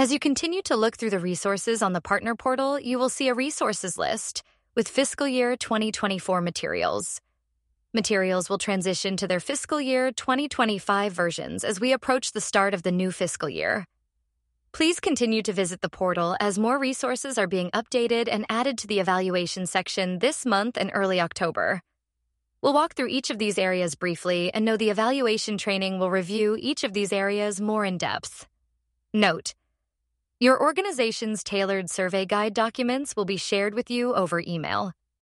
As you continue to look through the resources on the partner portal, you will see a resources list with fiscal year 2024 materials. Materials will transition to their fiscal year 2025 versions as we approach the start of the new fiscal year. Please continue to visit the portal as more resources are being updated and added to the evaluation section this month and early October. We'll walk through each of these areas briefly and know the evaluation training will review each of these areas more in depth. Note: your organization's tailored survey guide documents will be shared with you over email.